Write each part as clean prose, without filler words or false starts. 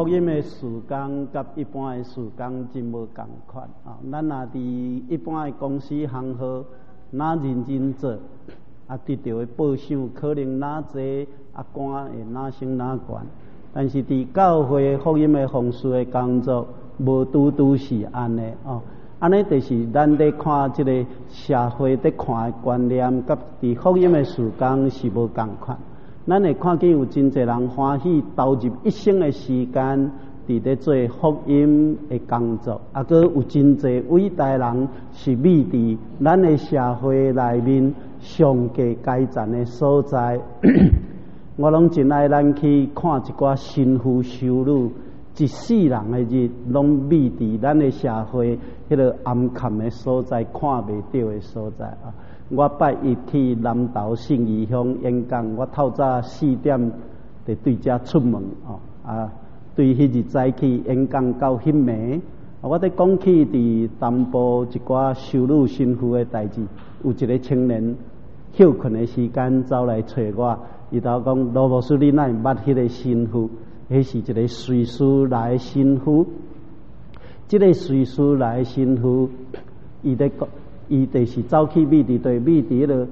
福音的时间甲一般的时间真无共款啊！咱若伫一般的公司行号，哪认真做，得到的报酬可能哪济，官会哪升哪悬。但是伫教会福音的奉事的工作，无拄拄是安尼哦。安尼就是咱咧看即个社会咧看的观念，甲伫福音的时间是无共款。咱会看见有真侪人欢喜投入一生的时间伫咧做福音的工作，佮有真侪伟大人是立伫咱的社会内面上价阶层的所在。我拢真爱咱去看一寡新妇修女，一世人的日拢立伫咱的社会迄个暗坎的所在，看袂到的所在啊！我拜一去南投信义乡演讲，我透早4点就对遮出门对迄日早起演讲到迄暝，我伫讲起伫东部一寡修女新妇的代志，有一个青年休困的时间走来找我，伊头讲罗牧师，你哪会捌迄个新妇？迄是一个瑞士来的新妇。即个瑞士来的新妇，伊就是走去美伫迄个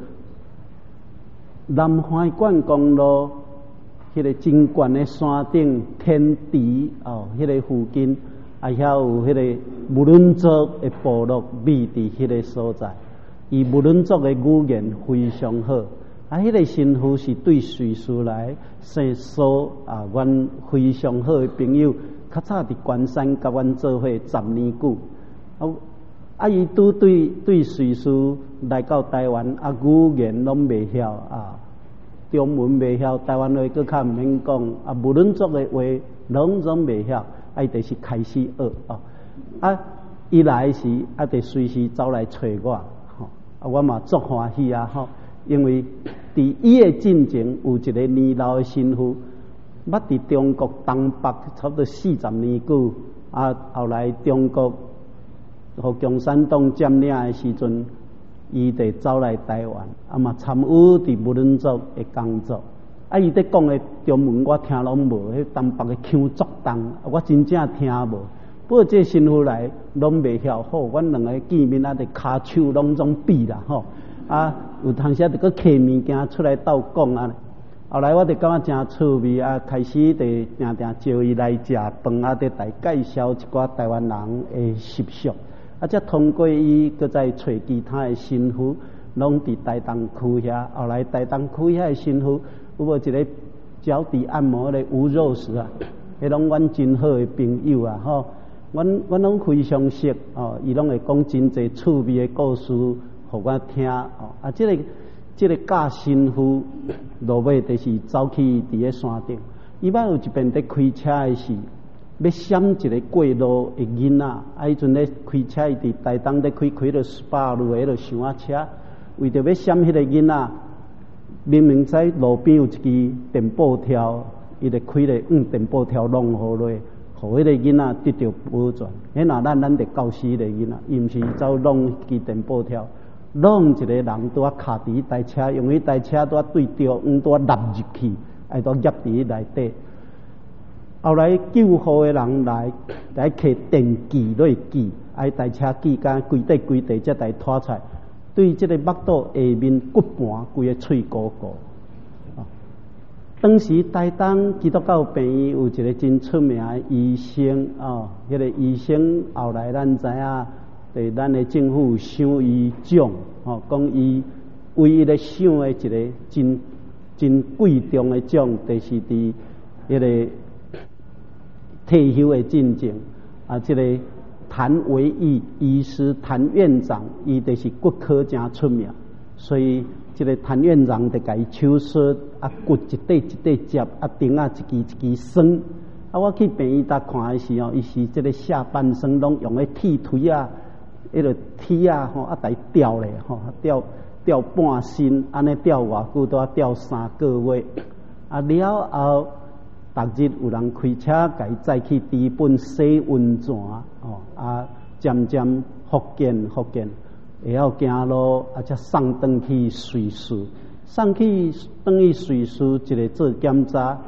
南海贯公路迄个真悬的山顶天池迄个附近，遐有迄个无伦族的部落美伫迄个所在。伊无伦族的语言非常好，迄个新妇是对瑞士来生疏阮非常好的朋友，较早伫关山甲阮做伙10年久。伊拄对瑞士来到台湾，语言拢袂晓中文袂晓，台湾话佫较毋免讲，无伦族的话拢袂晓，伊就是开始学伊来时就随时走来找我，我嘛足欢喜因为伫伊的进前有一个年老的新妇，捌伫中国东北差不多40年久，后来中国互共产党占领的时阵，伊就走来台湾，嘛参与伫无伦族的工作。伊咧讲的中文我听拢无，迄东北的腔足重，我真正听无。不过这新妇来拢袂晓好，阮两个见面就骹手拢总比啦有当时就搁摕物件出来斗讲后来我就感觉真趣味开始就定定招伊来食饭就来介绍一寡台湾人的习俗。则通过伊，搁再找其他的新妇，拢伫台东区遐。后来台东区遐的新妇，有无一个脚底按摩的吴肉食迄拢阮真好的朋友阮拢非常熟伊拢会讲真侪趣味的故事互我听即个教新妇落尾就是走去伫咧山顶，伊捌有一遍伫开车的时。要闪一个过路的囡仔，迄阵咧开车，伊伫台东咧开了18路的迄个箱仔车，为着要闪迄个囡仔，明明在路边有一支电报条，伊就开咧电报条弄好落，互迄个囡仔得到保全。若咱得告死迄个囡仔，伊毋是走弄支电报条，弄一个人拄卡伫台车，用迄台车拄对着拄纳入去，拄夹伫内底。后来救护的人来摕电锯落锯，台车锯甲规地才来拖出来，对这个腹肚下面骨盘规个喙鼓鼓。当时台东基督教病院有一个真出名的医生迄个医生后来咱知影，对咱的政府赏伊奖讲伊唯一咧赏的一个真贵重的奖，就是伫迄个。退休的进前这个谭维义医师谭院长，伊就是骨科真出名，所以这个谭院长就甲伊手术骨一块一块接钉一支一支栓我去病院搭看的时候，伊是这个下半身拢用咧铁腿迄个铁来吊咧吊半身，安尼吊偌久都要吊3个月了后。逐日有人开车甲伊载去治本洗温泉渐渐复健，会晓行路才送转去瑞士，送去瑞士一个做检查，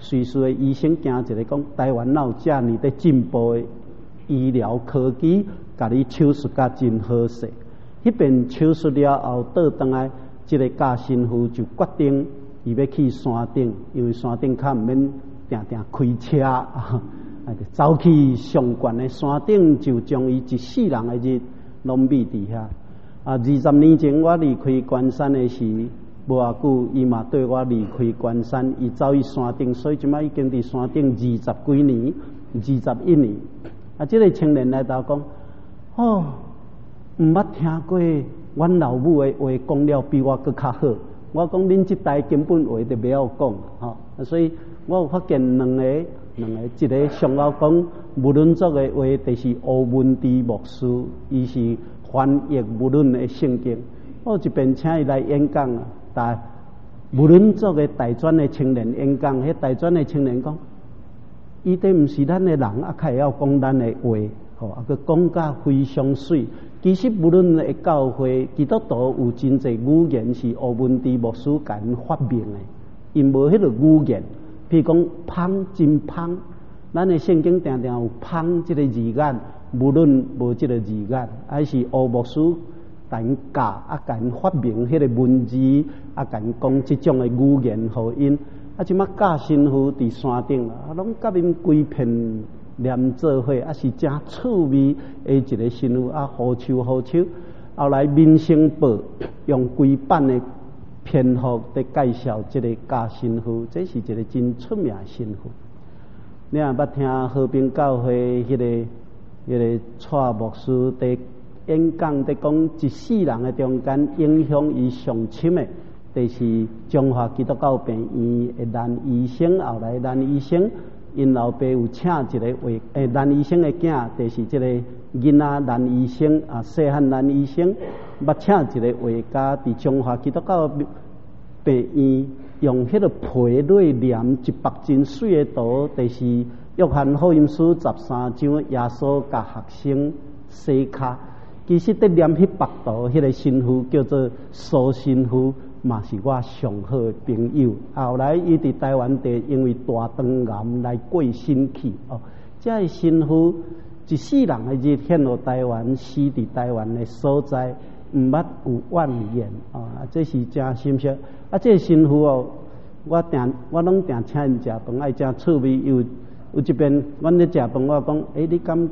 随时的医生惊一个讲，台湾哪有遮尔的进步的医疗科技，甲你手术甲真好势。迄边手术了后，倒转来，这个假新妇就决定伊要去山顶，因为山顶较毋免定定开车啊，就走去上悬的山顶，就将伊一世人的日拢秘伫遐。20年前我离开关山的时，无偌久，伊嘛对我离开关山，伊走去山顶，所以即摆已经伫山顶20几年、21年。这个青年来到讲，哦，毋捌听过阮老母的话讲了比我佫较好。我讲恁即代根本话就袂晓讲，所以我有发现两个，一个上老讲无论族的话，就是吴文智牧师，伊是翻译无论的圣经。我一边请伊来演讲啊，但无论族的大专的青年演讲，迄大专的青年讲，伊这毋是咱的人，较会晓讲咱的话，佮讲甲非常水。其实无论的教会，基督徒有真侪语言是吴文智牧师甲因发明的，因无迄个语言。譬如讲芳真芳，咱的圣经定定有芳这个字眼，无论无这个字眼，还是吴牧师甲因教甲因发明迄个文字，甲因讲即种的语言互因。即马假新妇伫山顶拢甲因规片连做伙，是真趣味的一个新妇好手。后来《民生报》用规版的篇幅在介绍这个假新妇，这是一个真出名的新妇。你若捌听和平教会迄个蔡牧师在演讲，在讲一世人的中间影响伊上深的，就是中华基督教病院的男医生。后来男医生因老爸有请一个男医生的囝，就是这个囡仔男医生细汉男医生，捌请一个画家伫中华基督教病院用迄个皮蕊念一幅真水的图，就是约翰福音书13章耶稣甲学生洗骹。其实在念迄幅图，迄个新妇叫做苏新妇，嘛是我上好的朋友。后来伊伫台湾地因为大肠癌来过身去这个新妇一世人的日献落台湾，死伫台湾的所在，毋捌有怨言这是真心惜。这个新妇我拢定请因食饭，爱真趣味。有一遍阮咧食饭，我讲你敢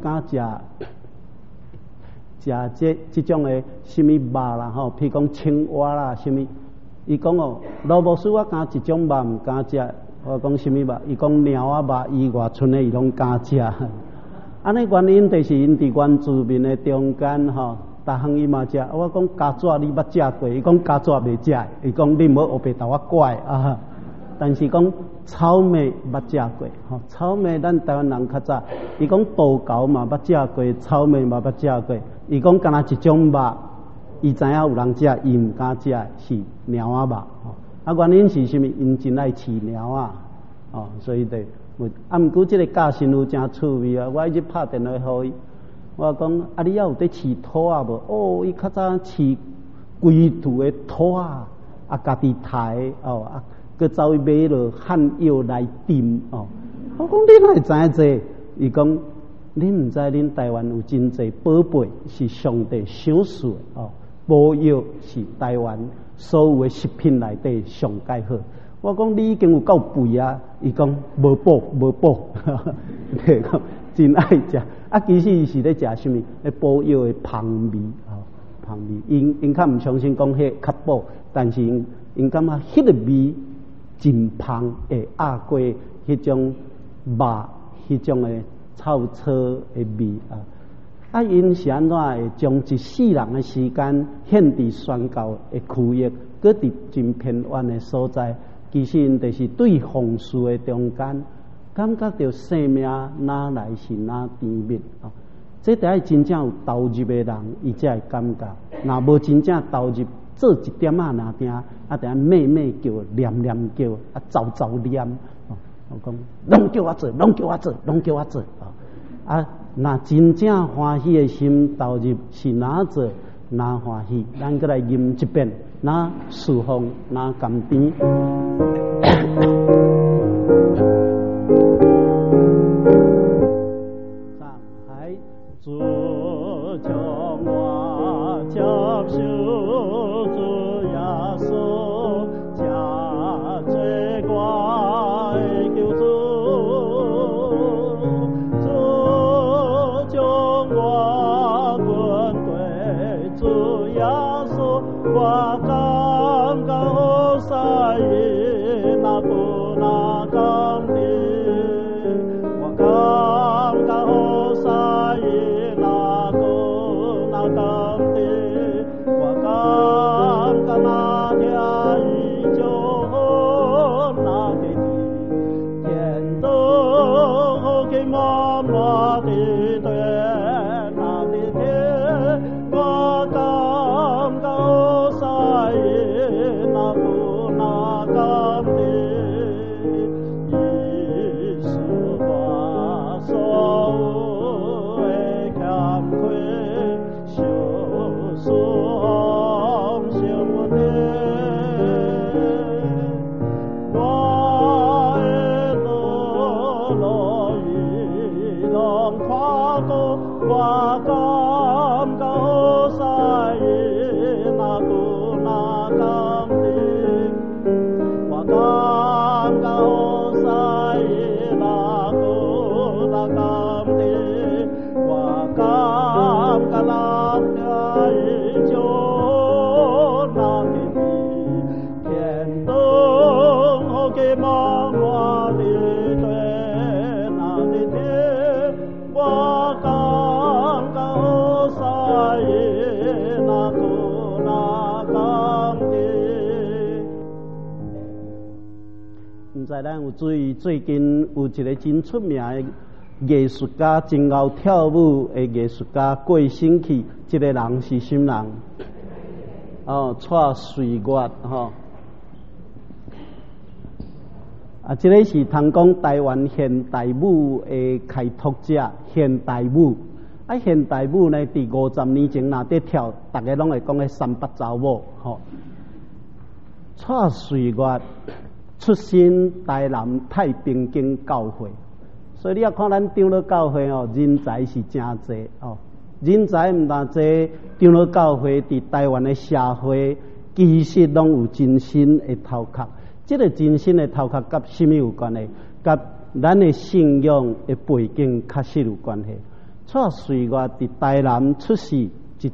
食这种的什么肉啦譬如讲青蛙啦什么。伊讲罗牧师，我敢一种肉毋敢食。我讲什么肉？伊讲猫仔肉，以外剩的伊拢敢食。安尼原因就是因伫原住民的中间逐项伊嘛食。我讲家雀你捌食过？伊讲家雀未食。伊讲你无学白头我怪但是讲草莓捌食过草莓咱台湾人较早。伊讲豆角嘛捌食过，草莓嘛捌食过。伊讲敢若一种肉。伊知影有人食，伊毋敢食，是猫仔肉原因是啥物？因真爱饲猫所以对。毋过即个假新妇真趣味我一直拍电话互伊，我讲你还有在饲兔无？伊较早饲规厝的兔家己刣佮走去买落汉药来炖我讲你哪会知影这？伊讲恁毋知恁台湾有真侪宝贝是上帝赏赐的保药是台湾所有的食品内底上介好。我讲你已经有够肥伊讲无补，真爱食其实伊是咧食什么？咧保药的芳味芳味。因较毋相信讲迄较补，但是因感觉迄个味真芳，会压过迄种肉，迄种的臭草的味因是安怎会将一世人的时间献伫宣教的区域，搁伫真偏远的所在？其实因就是对奉事的中间，感觉到生命哪来是哪甜蜜这得爱真正有投入的人，伊才会感觉。若无真正投入，做一点哪定定妹叫，念叫，走念我讲拢叫我做，若真正欢喜的心投入，是哪做哪欢喜。咱搁来吟一遍，哪侍奉哪甘甜。 咱有注意，最近有一个真出名的艺术家，真会跳舞的艺术家过身去。这个人是什么人？蔡穗月这个是通讲台湾现代舞的开拓者。现代舞现代舞呢，伫50年前若伫跳，大家拢会讲个三八走舞蔡穗月出身台南太平间教会，所以你要看咱长老教会人才是真侪人才毋但侪，长老教会伫台湾的社会其实拢有真心的头壳。这个真心的头壳甲什么有关系？甲咱的信仰的背景确实有关系。蔡穗月伫台南出世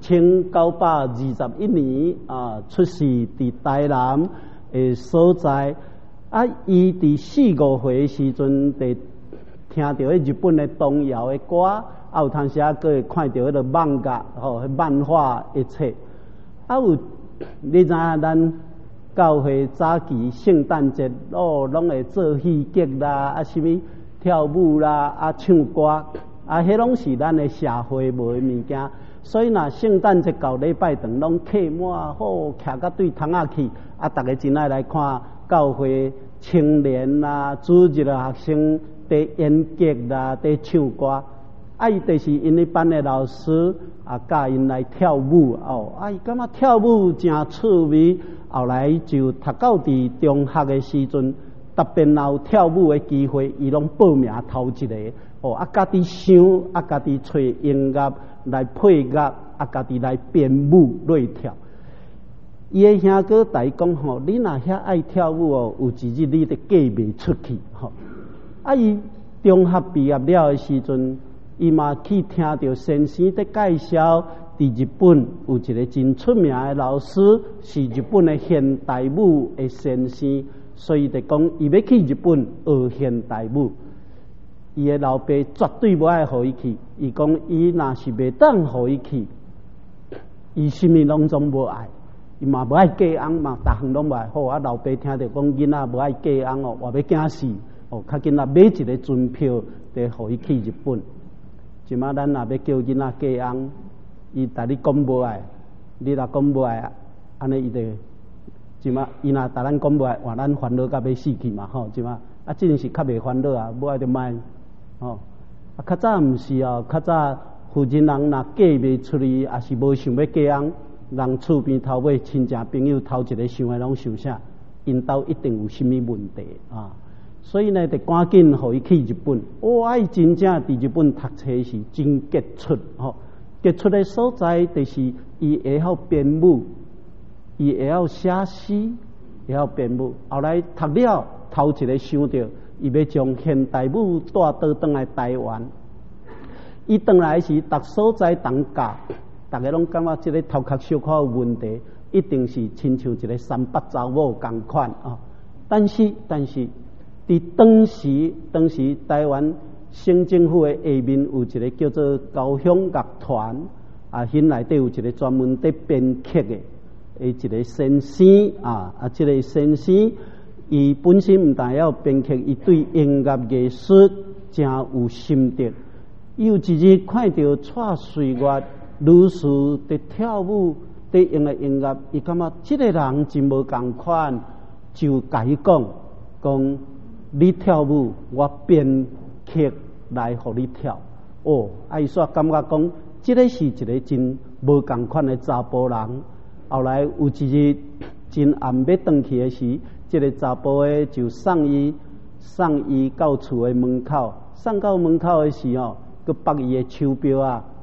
，1921年出世伫台南的所在。伊伫4、5岁的时阵，就听到日本的童谣的歌，有当时佫会看到迄个漫画漫画一切。有你知影咱教会早期圣诞节拢会做戏剧啦，什么跳舞啦，唱歌迄拢是咱的社会无的物件。所以若圣诞节到礼拜堂，拢客满好，徛到对窗仔去，大家真爱来看。教会青年啦、主日的学生在演剧啦、在唱歌，伊就是因咧班的老师教因来跳舞伊感觉跳舞真趣味，后来就读到伫中学的时阵，特别有跳舞的机会，伊拢报名头一个家己想，家己找音乐来配乐，家己来编舞来跳。伊的兄哥大讲你若遐爱跳舞有一日你就嫁袂出去伊中学毕业了的时阵，伊嘛去听到先生在介绍，伫日本有一个真出名的老师，是日本的现代舞的先生，所以就讲伊要去日本学现代舞。伊的老爸绝对无爱互伊去，伊讲伊若是袂当互伊去，伊什么拢总无爱。伊嘛无爱嫁翁嘛，逐项拢无爱好。老爸听到讲囡仔无爱嫁翁活要惊死较紧买一个船票，就互伊去日本。即马咱若要叫囡仔嫁翁，伊逐日讲无爱，你若讲无爱，安尼伊就即马伊若逐咱讲无爱，话咱烦恼到要死去嘛即马真是较袂烦恼无爱就卖较早毋是较早负责人若嫁袂出去，也是无想要嫁翁。人厝边头尾亲戚朋友头一个想的拢想啥？因兜一定有什么问题所以呢，得赶紧互伊去日本。伊真正伫日本读册是真杰出杰出的所在就是伊会晓编舞，伊会晓写诗，会晓编舞。后来读了，头一个想到伊要将现代舞带倒转来台湾。伊转来时，逐所在同教。大家拢感觉这个头壳小可有问题，一定是亲像一个三八走舞同款但是，伫当时台湾省政府的下面有一个叫做高雄乐团因内底有一个专门在编曲的一个先生这个先生伊本身毋但要编曲，伊对音乐艺术真有心得。伊有一日看到蔡穗月女士在跳舞，在用的音乐，伊感觉这个人真无同款，就甲伊讲你跳舞，我编曲来互你跳。伊煞感觉讲，这个是一个真无同款的查甫人。后来有一日真暗要回去的时，这个查甫的就送伊到厝的门口，送到门口的时佮绑伊的手表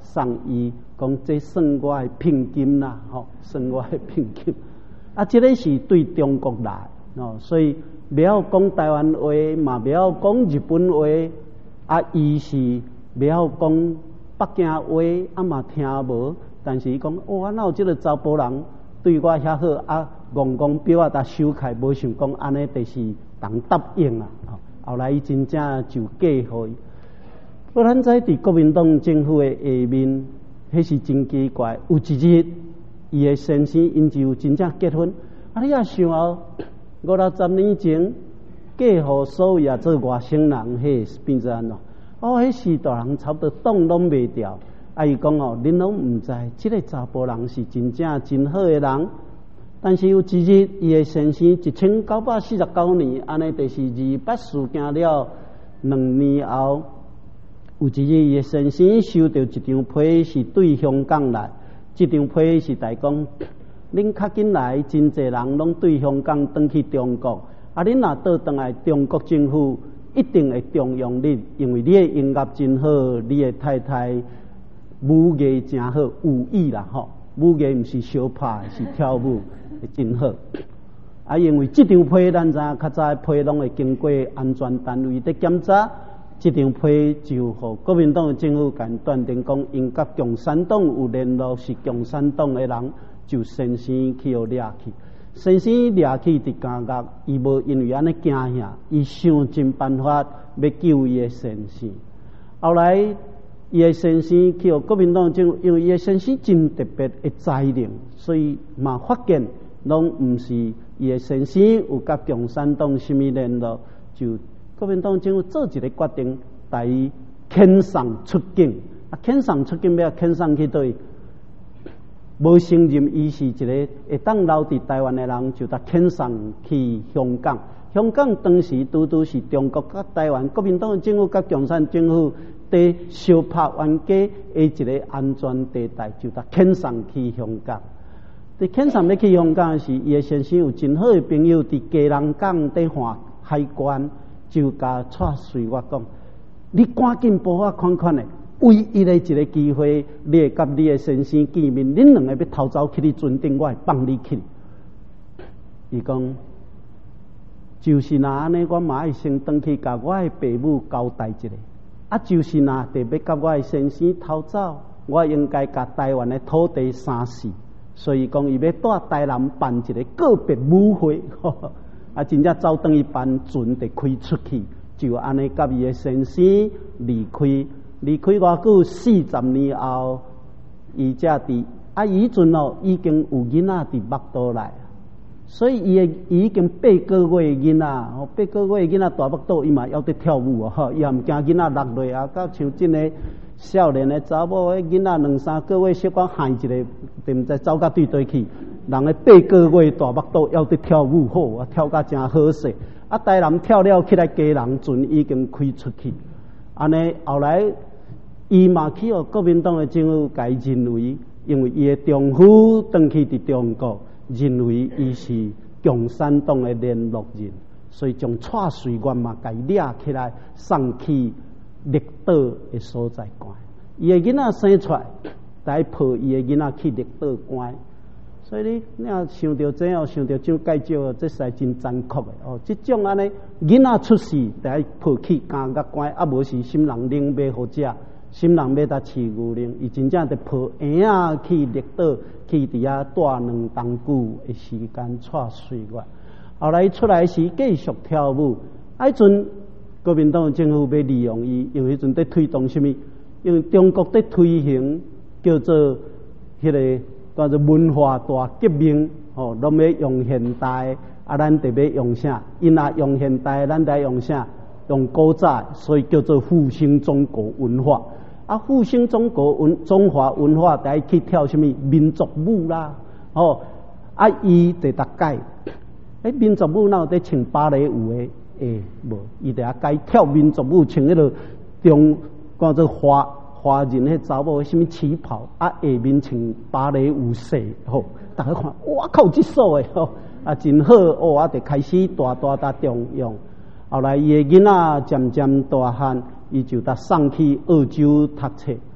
送伊，讲这算我的聘金啦，算我的聘金。这个是对中国来，所以不要讲台湾话，嘛不要讲日本话，伊是不要讲北京话，嘛听无。但是伊讲，哪有这个查甫人对我遐好，戆戆表搭收开，无想讲安尼，就是人答应啊。后来伊真正就嫁互伊。咱知伫国民党政府的下面，迄是真奇怪。有一日，伊的先生因就真正结婚。你也想哦，50-60年前嫁互所谓做外省人，迄变做安怎？迄时代人差不多挡拢袂掉。伊讲恁拢毋知，这个查甫人是真正真好的人。但是有一日，伊的先生1949年，安尼就是200事件了2年后。有一日，伊先生收到一张批，是对香港来。这张批是代讲，恁较紧来，真侪人拢对香港转去中国。恁若倒转来，中国政府一定会重用恁，因为你的音乐真好，你的太太舞艺真好，武艺啦舞艺毋是相拍，是跳舞，真好。因为这张批，咱知影较早批拢会经过安全单位的检查。这张批就互国民党的政府敢断定讲，因甲共产党有联络，是共产党的人，就先生去掠去。先生掠去伫监狱，伊无因为安尼惊吓，伊想尽办法要救伊的先生。后来伊的先生去互国民党政府，因为伊的先生真特别的才能，所以嘛发现拢毋是伊的先生有甲共产党什么联络，就国民党政府做一个决定，带伊遣送出境。遣送出境要遣送去对，无承认伊是一个会当留伫台湾的人，就甲遣送去香港。香港当时拄拄是中国甲台湾国民党政府甲共产政府伫相拍冤家的一个安全地带，就甲遣送去香港。伫遣送要去香港时，伊的先生有真好的朋友伫基隆港伫换海关。就甲带随我讲，你赶紧帮我看看咧，唯一的一个机会，你会甲你的先生见面，恁两个要偷走去你船顶，我会放你去。伊讲，就是那安尼，我嘛爱先回去甲我的父母交代一下。就是那特别甲我的先生偷走，我应该甲台湾的土地3世，所以讲伊要带台南办一个告别舞会。真正走转一班船就开出去，就安尼甲伊的先生离开偌久，40年后，伊才伫伊阵已经有囡仔伫目肚内，所以伊已经8个月囡仔，8个月囡仔大目肚，伊嘛还得跳舞伊也毋惊囡仔落泪到像真个少年的查某的囡仔2-3个月，小可喊一个，就毋知走到对对去。人的8个月大目肚还得跳舞好，跳甲真好势。台南跳了起来，基隆船已经开出去。安尼后来，伊嘛去互国民党的政府甲伊认为，因为伊的丈夫转去伫中国，认为伊是共产党的联络人，所以将带随员嘛甲伊掠起来，送去绿岛的所在关。伊的囡仔生出来，才抱伊的囡仔去绿岛关。所以你若想到这想到蔣介石，这是真残酷的这种安尼囡仔出世，得抱去监狱关，无是心人领买互食，心人要搭饲牛奶，伊真正得抱婴去绿岛，去伫遐住2冬久的时间带岁月。后来出来时继续跳舞，迄阵国民党政府要利用伊，因为迄阵在推动什么？因为中国在推行叫做迄个。叫做文化大革命，拢要用现代，咱得要用啥？因若用现代，咱得用啥？用古早，所以叫做复兴中国文化。复兴中华文化，得去跳什么民族舞啦？伊得大概，民族舞哪有得穿芭蕾舞的？无，伊得该跳民族舞，穿迄个中叫做华人迄查某什么旗袍，下面穿芭蕾舞式，大家看，哇靠，这首的真好就开始大重用。后来伊的囡仔渐渐大汉，伊就送去澳洲读册。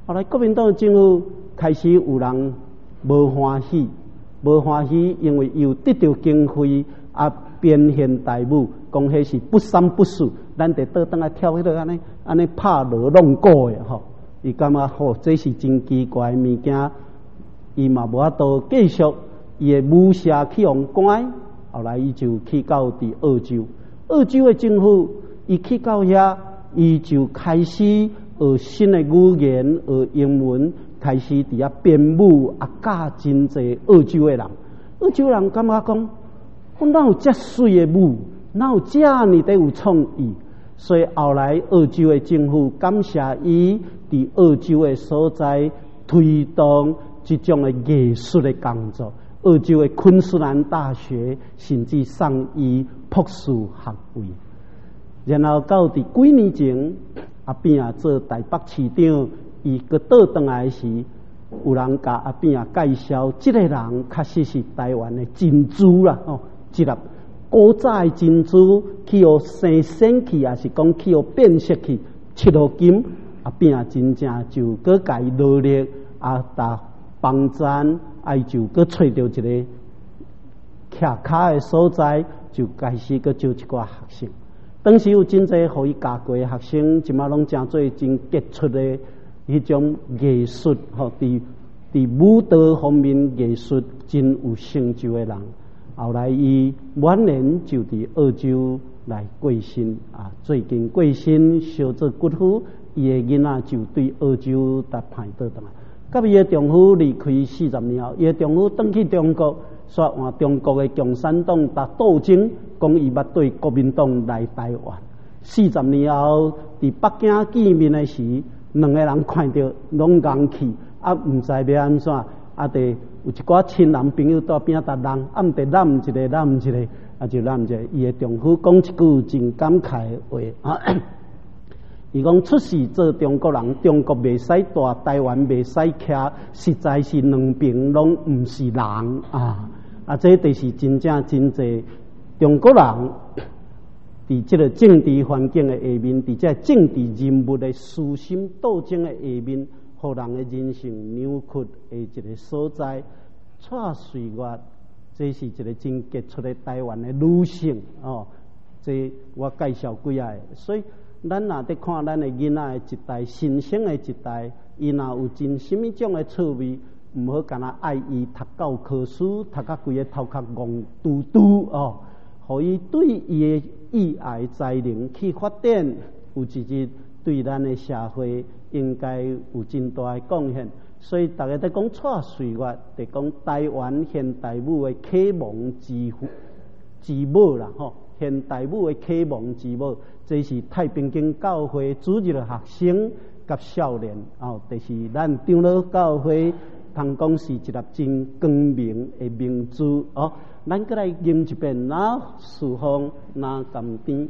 后来国民党政府开始有人无欢喜，因为又得到经费编现代舞，讲迄是不三不四，咱得倒转来跳迄个安尼拍锣弄鼓的吼。伊感觉这是真奇怪的物件，伊嘛无法度继续伊的武社去用关，后来伊就去到伫澳洲的政府，伊去到遐，伊就开始学新的语言，学英文，开始伫遐编舞教真济澳洲的人。澳洲人感觉讲，哪有遮水的舞，哪有遮尔的有创意？所以后来澳洲的政府感谢伊伫澳洲的所在推动这种的艺术的工作。澳洲的昆士兰大学甚至送伊博士学位。然后到伫几年前，阿扁做台北市长，伊个倒转来时，有人甲阿扁介绍，这个人确实是台湾的珍珠啦，一粒古早的珍珠，去互生鲜去，也是讲去互变色去，切落金，阿扁真正就搁家努力达帮赞，就搁找到一个徛卡的所在，就开始搁招一寡学生。当时有真侪互伊教过的学生，即马拢真做真杰出的迄种艺术，伫舞蹈方面艺术真有成就的人。后来伊晚年就伫澳洲来过身最近过身，烧做骨灰，伊的囡仔就对澳洲搭派倒转来。甲伊的丈夫离开40年后，伊的丈夫转去中国，说换中国的共产党打斗争，讲伊捌对国民党来台湾。40年后，伫北京见面的时，两个人看到拢硬气，毋知要安怎，得有一寡亲人朋友在边搭人，毋得揽一个，就揽一个。伊的丈夫讲一句真感慨的话伊讲出世做中国人，中国袂使大，台湾袂使徛，实在是两边拢毋是人这就是真正真济中国人伫这个政治环境的下面，伫这政治人物的私心斗争的下面，互人的人生扭曲的一个所在。蔡穗月，这是一个真杰出的台湾的女性这我介绍几下，所以咱若伫看咱的囡仔的一代，新生的一代，伊若有真什么种的趣味，毋好干那爱伊读教科书，读到规个头壳戆嘟嘟互伊对伊的意爱才能去发展，有一日对咱的社会应该有真大的贡献。所以大家在讲蔡穗月，在讲台湾现代舞的启蒙之母啦现代舞的启蒙之母，这是太平间教会主日的学生甲少年就是咱长老教会，通讲是一粒真光明的明珠咱再来吟一遍那四方那甘甜。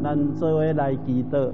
咱做伙来祈祷。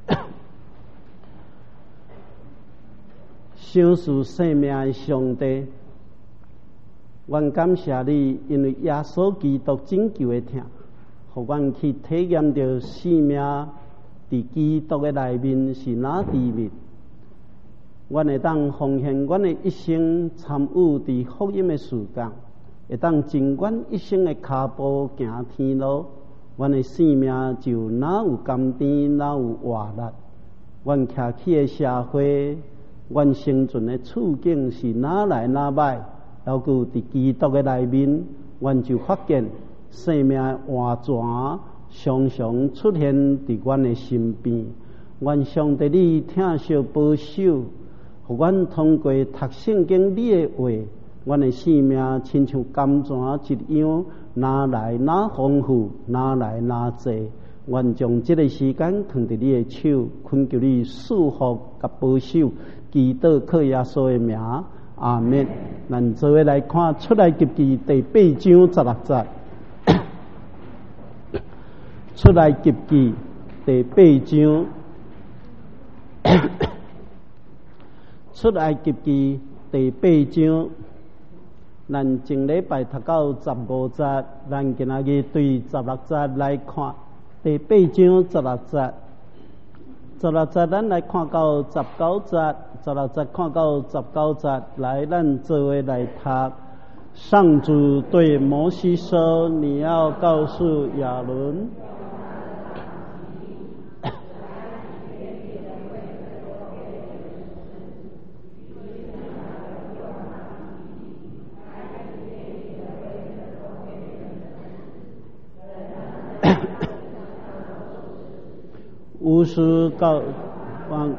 享受生命的上帝，阮感谢你，因为耶稣基督拯救的疼，互阮去体验到生命伫基督的内面是哪滋味。阮会当奉献阮的一生，参与伫福音的事工，会当尽阮一生的脚步行天路。阮的生命就哪有甘甜，哪有活力。阮徛起的社会，阮生存的处境是哪来哪歹，还有伫基督的内面，阮就发现生命的换转常常出现伫阮的身边。愿上帝你疼惜保守，互阮通过读圣经你的话，阮的生命亲像甘泉一样，哪来哪丰富，哪来哪济。愿将这个时间放伫你的手，恳求你祝福甲保守，祈祷靠耶稣的名，阿们。咱做伙来看出埃及记第8章16节。出埃及记第8章，出埃及记第8章。咱前礼拜读到15节，咱今仔日对16节来看。第8章16节，16节咱来看到19节，16节看到19节，来咱做伙来读。上主对摩西说：“你要告诉亚伦。”巫师告望，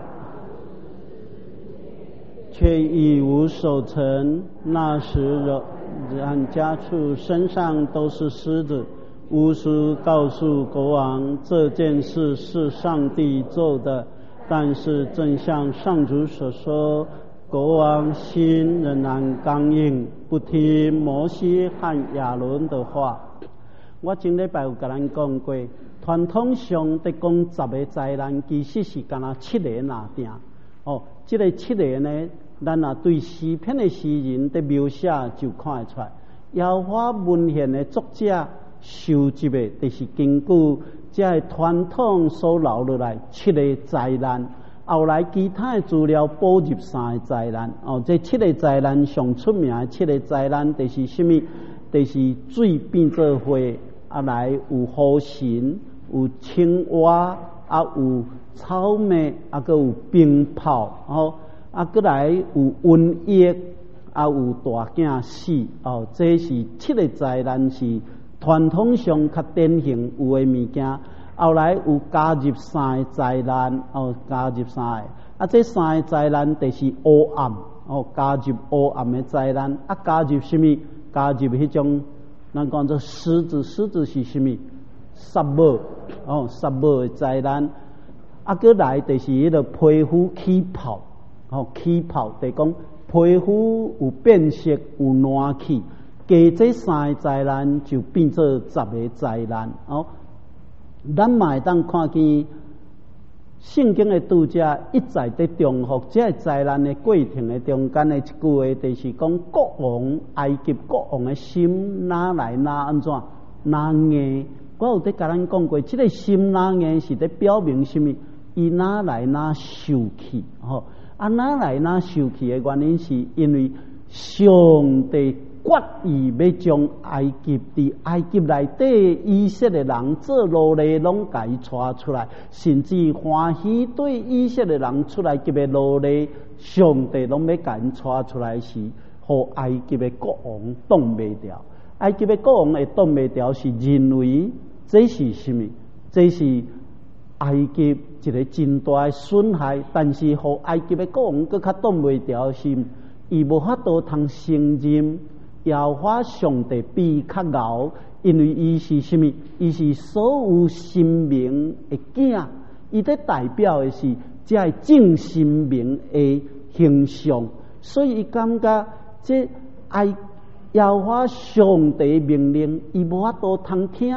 却一无所成。那时人家畜身上都是虱子。巫师告诉国王，这件事是上帝做的，但是正像上主所说，国王心仍然刚硬，不听摩西和亚伦的话。我前礼拜有跟咱讲过，传统上在讲10个灾难，其实是敢若7个拿定。这个7个呢，咱若对诗篇的诗人的描写就看得出来。耶和华文献的作者收集的，就是根据这个传统所留落来7个灾难，后来其他的资料补入3个灾难。这7个灾难上出名的7个灾难，就是什么？就是水变做火。来有雨神，有青蛙，有草莓，还有冰雹，再来有瘟疫，有大囝死。这是7个灾难，是传统上较典型有的物件。后来有加入3个灾难，加入3个。这3个灾难就是黑暗，加入黑暗的灾难。加入什么？加入迄种。咱讲做狮子，狮子是什么？杀母，杀母的灾难。再来就是迄个皮肤起泡，起泡就是讲皮肤有变色，有烂去。加这3个灾难就变做10个灾难。咱嘛会当看见圣经的读者一再在重复这个灾难的过程的中间的一句话，就是讲国王埃及国王的心哪来哪安怎哪硬。我有在甲咱讲过，这个心哪硬是在表明什么？伊哪来哪受气？哪来哪受气的原因，是因为上帝决意要将埃及内底以色列人做奴隶，拢甲伊带出来，甚至欢喜对以色列人出来及的奴隶，上帝拢要甲因带出来时，互埃及的国王挡袂掉。埃及的国王会挡袂掉，是认为这是什么？这是埃及一个真大的损害。但是互埃及的国王搁较挡袂掉，是伊无法度通承认耶和华上帝比较牛，因为伊是什么？伊是所有生命的囝，伊在代表的是这正生命的形象，所以伊感觉这耶和华上帝命令伊无法度通听，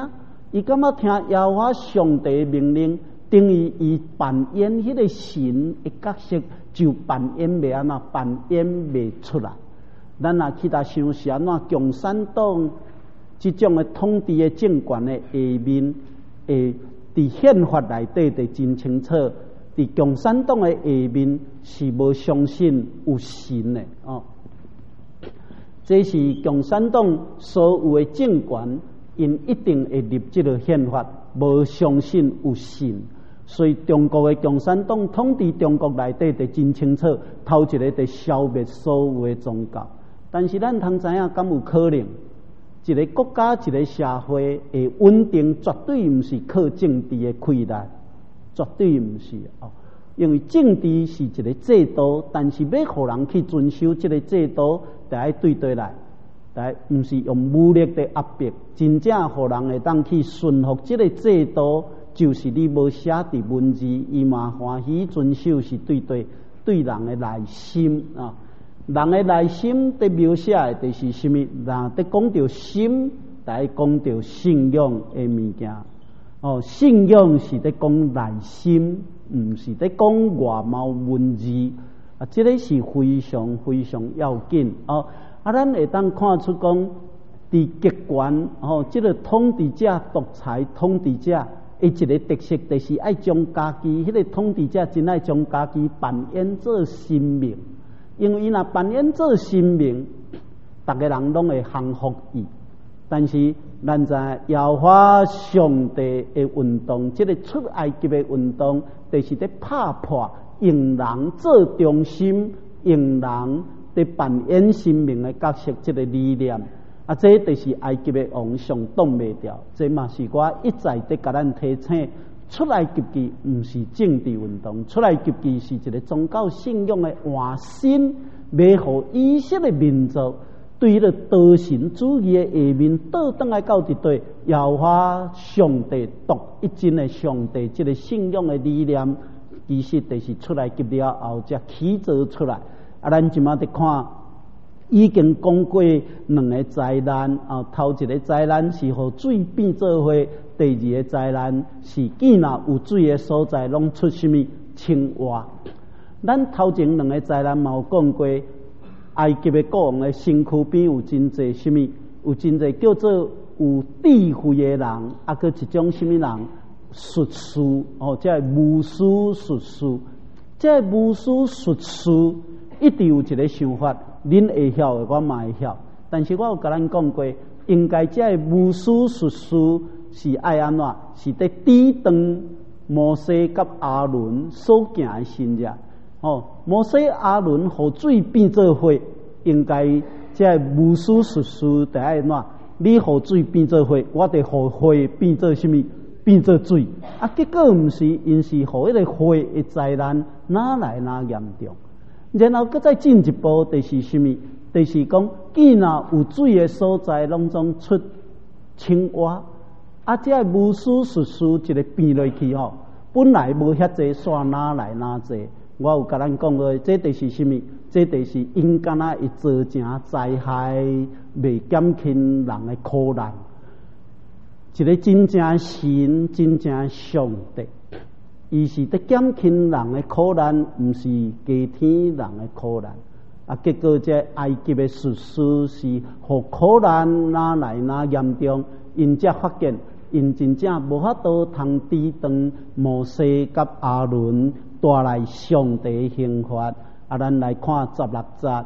伊感觉听耶和华上帝命令，等于伊扮演迄个神的角色，就扮演袂安怎，扮演袂出来。咱若去甲想是安怎，共产党即种的统治的政权的下面，伫宪法内底就真清楚，伫共产党的下面是无相信有神的哦。这是共产党所有的政权，因一定会立即个宪法，无相信有神。所以中国的共产党统治中国内底就真清楚，头一个就消灭所有的宗教。但是咱通知影，敢有可能？一个国家、一个社会的稳定，绝对毋是靠政治的溃烂，绝对毋是哦。因为政治是一个制度，但是要互人去遵守这个制度，就要对来，毋是用武力的压迫，真正互人会当去顺服这个制度。就是你无写伫文字，伊嘛欢喜遵守，是对人的内心啊。人的内心伫描写的就是什么？人伫讲到心，来讲到信仰的物件。哦，信仰是伫讲内心，毋是伫讲外貌文字啊。这个是非常非常要紧哦。咱会当看出讲，伫极权哦，这个统治者、独裁统治者。一个特色就是爱将家己，迄个统治者真爱将家己扮演做神明，因为伊若扮演做神明，逐个人拢会降服伊。但是咱在耶和华上帝的运动，这个出埃及的运动，就是在拍破用人做中心、用人在扮演神明的角色这个理念。啊，这就是埃及的王上挡袂掉，这嘛是我一再在甲咱提醒，出埃及记毋是政治运动，出埃及记是一个宗教信仰的换新，要互以色列民族对了道神主义的下面倒转来到一对耶和华上帝独一真的上帝，这个信仰的理念，其实就是出埃及了后才起造出来。啊，咱即马在看。已经讲过两个灾难啊，头一个灾难是互水变做花，第二个灾难是见若有水的所在，拢出什么青蛙。咱头前两个灾难嘛有讲过，埃及的国王的身躯边有真侪什么，有真侪叫做有智慧的人，啊，佮一种什么人，术士哦，即系巫师术士，即系巫师术士一直有一个想法。恁会晓的，我嘛会晓。但是我有甲咱讲过，应该这巫师术士是爱安怎？是伫抵挡摩西甲阿伦所行的神迹。哦，摩西阿伦互水变做火，应该这巫师术士得爱安怎？你互水变做火，我得互火变做什么？变做水。啊，结果毋是，因是互迄个火的灾难哪来哪严重。然后搁再进一步，就是什么？就是讲，见若有水的所在，拢总出青蛙。啊，这巫师术士一个变落去吼，本来无遐济，煞哪来哪济。我有甲咱讲过，这就是什么？这就是因敢若会造成灾害，未减轻人的苦难。一个真正神，真正上帝。伊是伫减轻人的苦难，毋是加添人的苦难。啊，结果这埃及的术士是互苦难哪来哪严重，因才发现，因真正无法度通抵挡摩西甲阿伦带来上帝的刑罚。啊，咱来看16节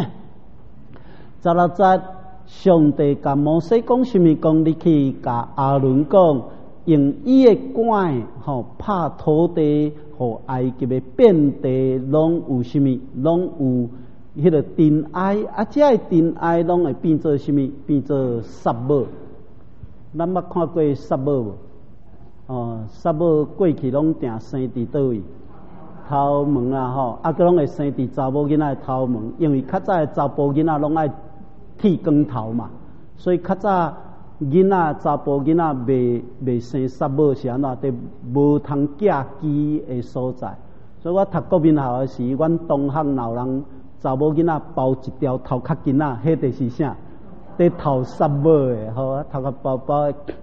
，16节，上帝甲摩西讲什么？讲你去甲阿伦讲。用伊的管拍土地，互埃及的遍地拢有什么？拢有迄个尘埃啊！这个尘埃拢会变做什么？变做沙漠。咱捌看过沙漠无？哦，沙漠过去拢定生伫倒位？头毛啊吼，啊，佮拢会生伫查某囡仔的头毛，因为较早的查甫囡仔拢爱剃光头嘛，所以较早。囡仔查甫囡仔未生沙漠是安怎？伫无通嫁鸡的所在。所以我读国民校的时，阮同学老人查某囡仔包一条头壳巾仔，迄就是啥？伫头沙漠的，吼，头壳包的。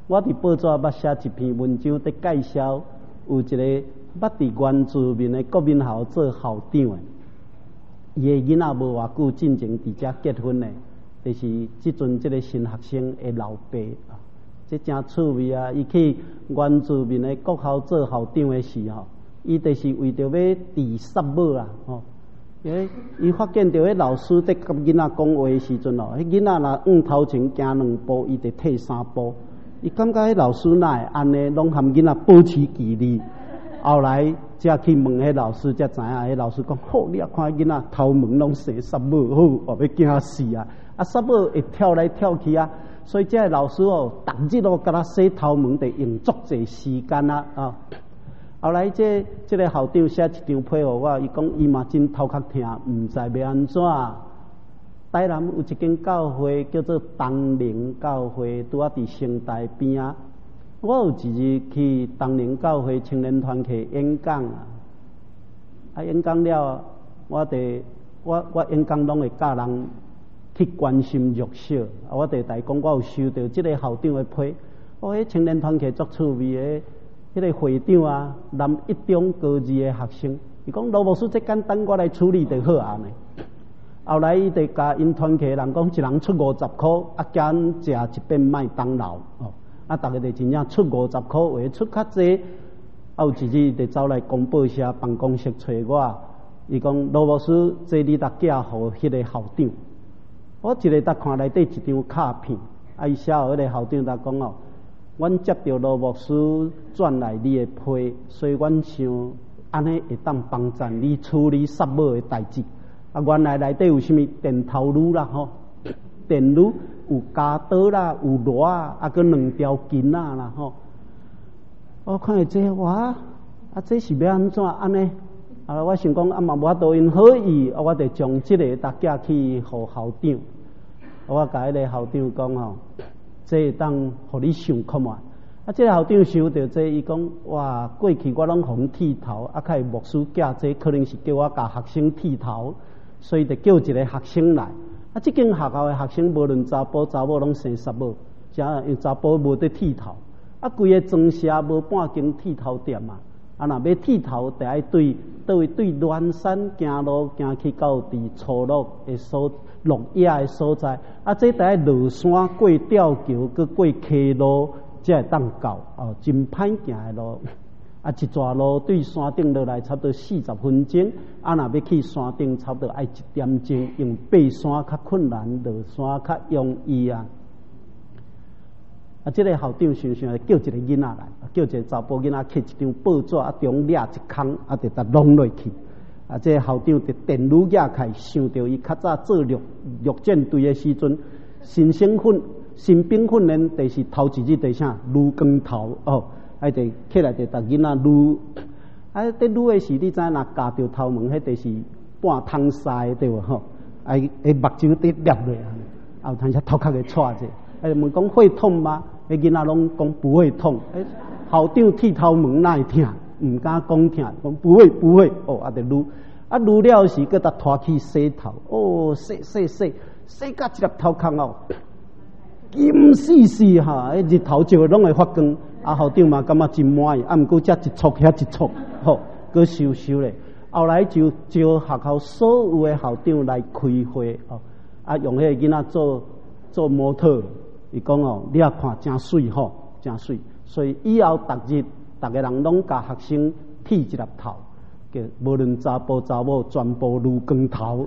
我伫报纸捌写一篇文章，伫介绍有一个捌伫原住民的国民校做校长的，伊的囡仔无偌久进前伫遮结婚的，就是即阵即个新学生的老爸啊，这真趣味啊！伊去原住民的国校做校长的时候，伊就是为着要治杀母啦，伊发现到迄老师在甲囡仔讲话的时阵迄囡仔若头前行2步，伊就退3步。伊感觉迄老师哪会安尼，拢含囡仔保持距离。后来才去问迄老师，才知影迄老师讲：好，你啊看囡仔头毛拢生杀母，好，要惊死啊！啊，杀母会跳来跳去啊，所以这个老师逐日甲他洗头毛，得用足济时间啊。后来这个校长写一张批互我，伊讲伊嘛真头壳痛，毋知要安怎。台南有一间教会叫做东宁教会，拄啊伫城大边啊。我有一日去东宁教会青年团体演讲演讲了，我演讲拢会教人去关心弱小。我伫台讲，我有收到即个校长的批，迄青年团体足趣味的。迄个会长啊，南一中高二的学生，伊讲罗牧师，这简单，我来处理就好啊呢。后来伊就甲因团体人讲，一人出50块，减食一遍麦当劳大家就真正出50块，或者出较济。有一日就走来公报社办公室找我，伊讲罗牧师，这你搭寄互迄个校长。我一个搭看内底一张卡片，伊写互迄个校长搭讲阮接到罗牧师转来你的批，所以阮想安尼会当帮助你处理杀母的代志。原来内底有啥物电头颅啦电颅有加刀啦，有螺啊，佮2条筋啦我看到这这是要安怎安尼？我想讲嘛无法度因好意，我就将这个搭寄去互校长。我甲迄个校长讲这当互你想看嘛？这个校长想到这，伊讲哇，过去我拢互剃头，较牧师教这可能是叫我教学生剃头，所以就叫一个学生来。这间学校的学生无论查甫查某拢生杀母，因查甫无得剃头，规个庄社无半间剃头店嘛。若要剃头，得爱对鸾山行路行去到伫初落的落野的所在，这得爱落山过吊桥，佮过溪路，才会当到真歹行的路。一段路对山顶落来差不多40分钟，若要去山顶差不多爱1点钟，用爬山较困难，落山较容易啊。这个校长想叫一个囡仔来，叫一个查甫囡仔摕一张报纸，中掠一空，就搭弄落去。这个校长就电路举开，想到伊较早做陆战队的时阵，新兵训练就是头一日就啥撸光头就起来就搭囡仔撸。在撸的时，你知若夹着头毛，迄就是半通腮对无目睭得裂落来，通下头壳会错者。问讲会痛吗？囡仔拢讲不会痛。校长剃头毛哪会痛？唔敢讲痛，讲不会，就撸。撸了时，佮他拖去洗头。洗甲一粒头壳金死死哈！日头照拢会发光。校长嘛感觉真满意，毋过才一撮遐一撮，佮收咧。后来就招学校所有的校长来开会用迄个囡仔做模特。伊讲你啊看真水真水，所以以后逐日逐个人拢甲学生剃一粒头，叫无论查甫查某全部撸光头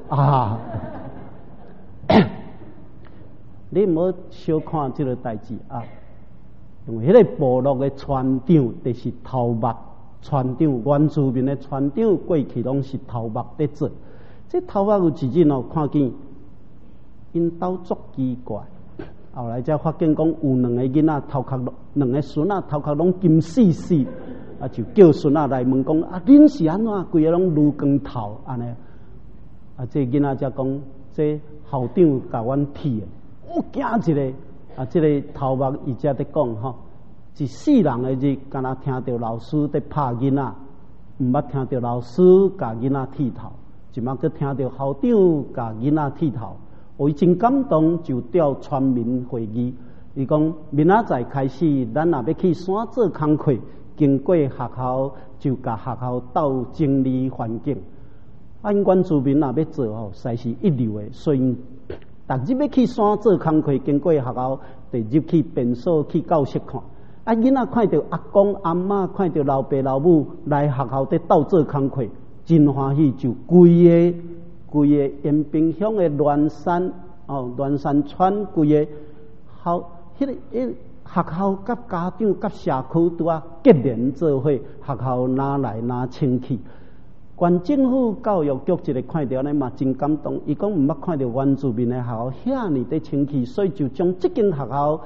你唔好小看这个代志因为迄个部落的船长就是头目船长，原住民的船长过去拢是头目在做。这头目有一日看见因兜足奇怪。后来才发现讲有2个囡仔头壳，2个孙仔头壳拢金死死，就叫孙仔来问讲恁是安怎规个拢撸光头安尼？这囡仔才讲这校长甲阮剃的，我惊一个这个头目伊才在讲一世人的日，敢若听到老师在拍囡仔，毋捌听到老师甲囡仔剃头，即马佮听到校长甲囡仔剃头。伊真感动，就调全民会议， 伊讲明仔载开始，咱若要去山做工课，经过学校就甲学校斗整理环境。因原住民若要做吼，实是一流的，所以逐日要去山做工课，经过学校，就入去便所去教室看。囡仔看到阿公阿嬷，看到老爸老母来学校伫斗做工课，真欢喜，就规个延平乡的鸾山村规个校，迄个学校甲家长甲社区拄啊结连做伙，学校拿来拿清气。县政府教育局一个看到呢嘛真感动，伊讲毋捌看到原住民的学校遐尼的清气，所以就将这间学校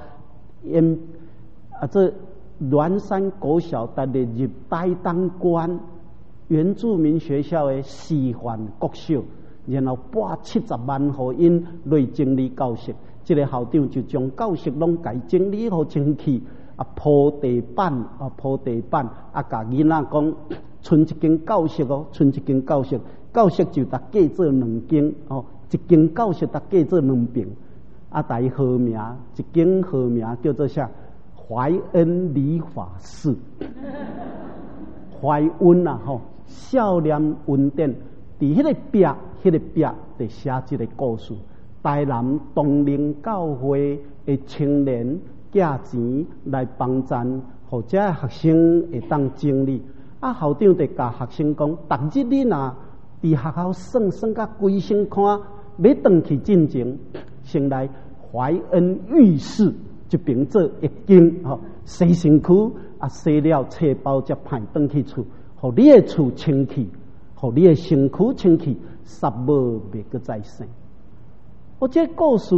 这鸾山国小搭列入台东县原住民学校的示范国小，然后拨70万互因来整理教室。这个校长就将教室拢改整理好清气，铺地板，甲囡仔讲，剩一间教室哦，剩一间教室，教室就搭架做2间哦，一间教室搭架做2边，大号名，一间号名叫做啥？怀恩理发室，怀恩啊吼，少年恩典，伫迄个壁就写一个故事。台南东陵教会的青年寄钱来帮衬，或者学生会当整理。校长就甲学生讲：，逐日你若伫学校算甲规身看，要转去进前，先来怀恩浴室这边做一间，洗身躯，洗了册包才派转去厝，互你的厝清气，互你的身躯清气，杀无袂个再生。这故事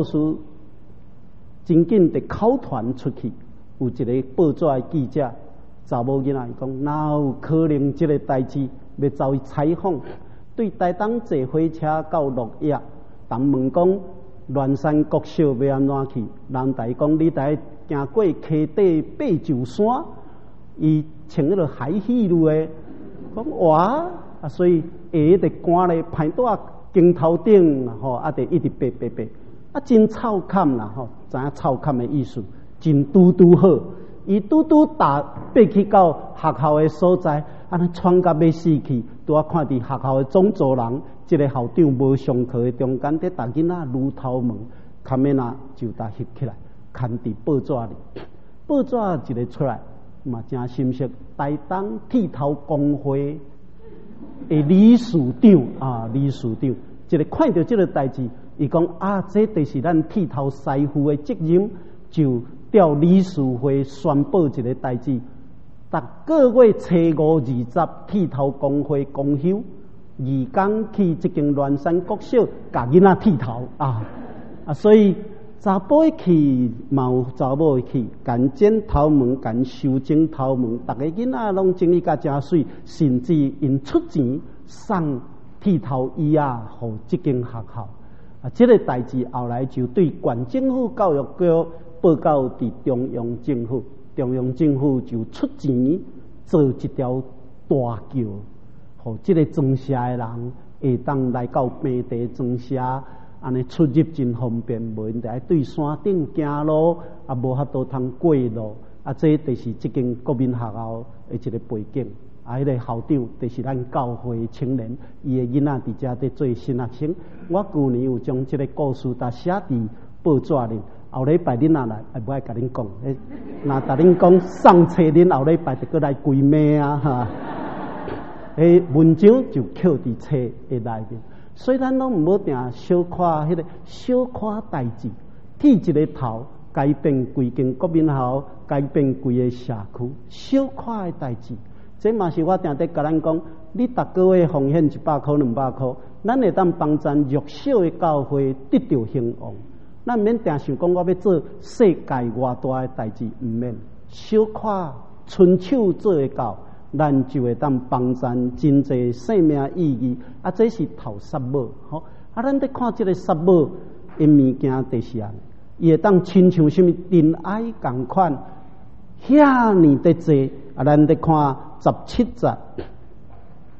真紧地口传出去，有一个报纸的记者，查某囡仔讲，哪有可能这个代志要走去采访？对台东坐火车到鹿野，但问讲鸾山国小要安怎去？人台讲你台行过溪底八柱山，伊穿迄个海戏路的，讲哇，所以下得赶咧排到镜头顶，得一直爬，真臭坎啦，知影臭坎的意思，真拄好。伊拄爬去到学校的所在，尼喘甲要死去，拄啊看伫学校的总座人，这个校长无上课的中间，伫大囡仔如头毛，卡面啊就搭翕起来，刊伫报纸里。报纸一个出来，嘛真心息，台东剃头工会的理事长，一个看到这个代志，伊讲这就是咱剃头师傅的责任，就调理事会宣布一个代志，逐个月初5、20剃头工会公休，2天去这间鸾山国小，甲囡仔剃头所以查甫去嘛有查某去，干剪头毛，干修整头毛，逐个囡仔拢整理甲真水，甚至因出钱送剃头椅互这间学校。这个代志后来就对县政府教育局报告伫中央政府，中央政府就出钱做一条大桥，互这个装车的人会当来到平地装车，安尼出入真方便，无问题。对山顶行路无法度通过路，这就是这间国民学校的一个背景。迄个校长就是咱教会青年，伊的囡仔伫遮伫做新学生。我去年有将这个故事写伫报纸里，后礼拜恁来，不爱甲恁讲。若甲恁讲送册，恁后礼拜就过来跪骂哈。文章就扣伫册的内面，所以咱拢唔好定小看迄个小看代志，剃一个头，改变规间国民学校，改变规个社区，小看的代志。这嘛是我定得甲咱讲，你逐个月奉献100块、200块，咱会当帮助弱小的教会得到兴旺。咱免定想讲我要做世界偌大的代志，唔免小看伸手做会到，咱就会当帮助真济生命意义。这是头杀母，咱得看这个杀母的物件，就是伊会当亲像什么仁爱共款，遐尼得济。咱得看17节，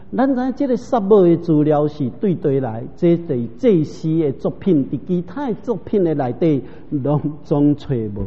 咱知这个萨母的资料是对来，这对这诗的作品，伫其他的作品的内底拢总找无。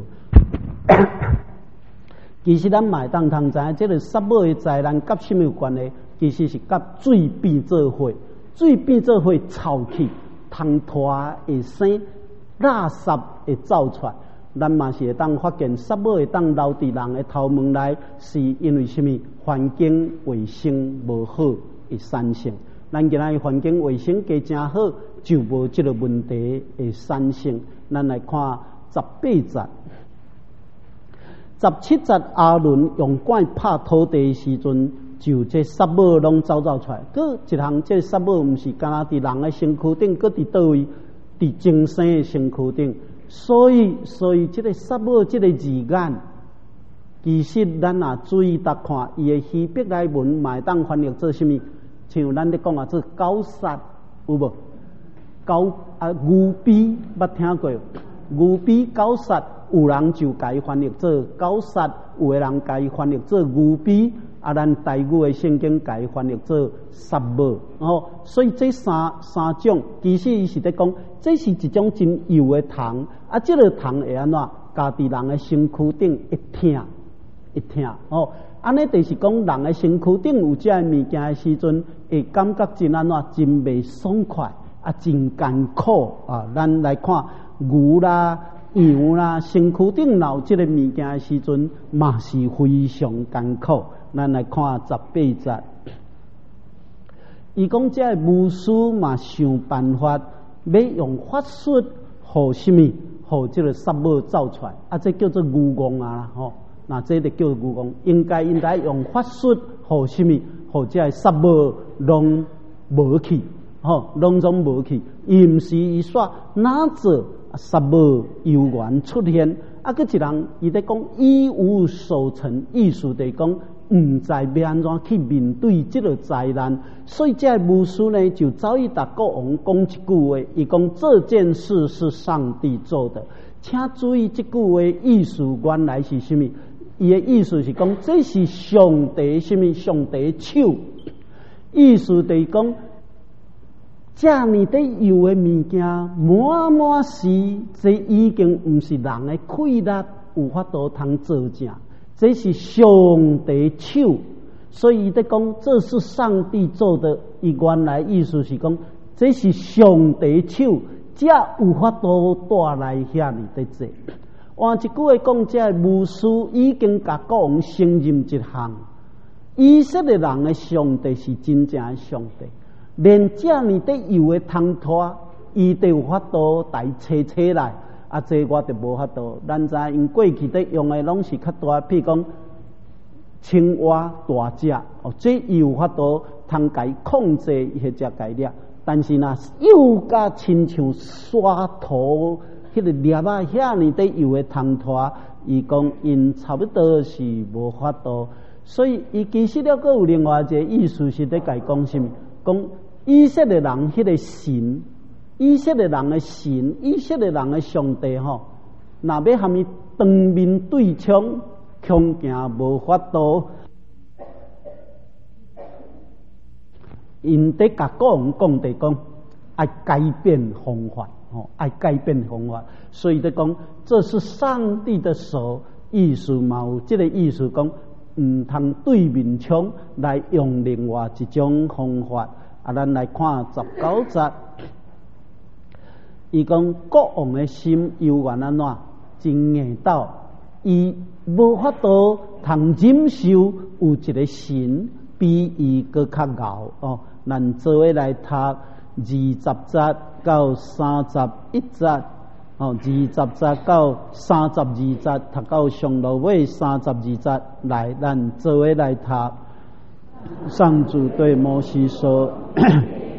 其实咱嘛会当通知，这个萨母的灾难甲什么有关呢？其实是甲水变做火，水变做火臭气，汤拖会生，垃圾会走出来。咱嘛是会当发现，萨母会当留伫人的头毛内，是因为什么？环境卫生无好会产生。咱今仔环境卫生加真好，就无这个问题会产生。咱来看18节、17节，阿伦用管拍土地的时阵，就这萨母拢走出来。佫一项，这萨母毋是干那伫人的身躯顶，佫伫倒位？伫精神的身躯顶。所以这个萨母这个字眼，其实咱若注意搭看，伊的希伯来文嘛会当翻译做什么？像咱咧讲啊，做狗杀有无？狗啊，牛逼捌听过？牛逼狗杀，有人就甲伊翻译做狗杀，有的人甲伊翻译做牛逼，啊，咱台语的圣经甲伊翻译做萨母。所以这三种，其实伊是咧讲，这是一种真幼的虫，啊，这个虫会安怎？家伫人的身躯顶一疼，安尼就是讲人的身躯顶有这物件的时阵，会感觉真安怎？真袂爽快，啊，真艰苦啊！咱来看牛啦、羊啦，身躯顶有这个物件的时阵，嘛是非常艰苦。咱来看18节，伊讲这巫师嘛想办法，要用法术，互什么？互这个萨母走出来，啊，这叫做愚妄啊啦，那这就叫愚妄。应该用法术，互什么？互这个萨母拢无去，拢总无去。伊毋是伊说哪做萨母有缘出现，啊，佫一人伊在讲一无所成，意思就是讲毋知要安怎去面对这个灾难。所以这巫师呢，就走去甲国王讲一句话，伊讲这件事是上帝做的。请注意这句话意思原来是什么？伊的意思是讲这是上帝什么？上帝手。意思就是讲，这么的有的物件，满是这已经毋是人的气力有法度通做成。这是上帝手，所以在讲这是上帝做的。伊原来意思是讲，这是上帝手，才有法度带来遐尼的济。换一句话讲，这巫师已经甲国王承认一项：以色列人的上帝是真正的上帝，连这么的有的通拖，伊都有法度来切来。啊，这我就无法度。咱知因过去咧用的拢是较大，譬如讲青蛙、大只，这有法度通解控制迄只概念。但是若又甲亲像刷头迄个粒啊，遐尼得有的通拖，伊讲因差不多是无法度。所以伊其实了，佫有另外一个意思是咧甲伊讲什么？讲以色列人迄个神。以色列人的神，以色列人的上帝若要和伊当面对枪，恐惊无法度。因得甲国王讲地讲，爱改变方法，爱改变方法。所以得讲，这是上帝的手，意思嘛有这个意思讲，毋通对面枪来用另外一种方法。啊，咱来看19节。伊讲国王的心犹原安怎？真硬斗，伊无法度通忍受有一个神比伊搁较牛。咱做伙来读20节到31节，20节到32节，读到上落尾32节，来咱做伙来读。上主对摩西说。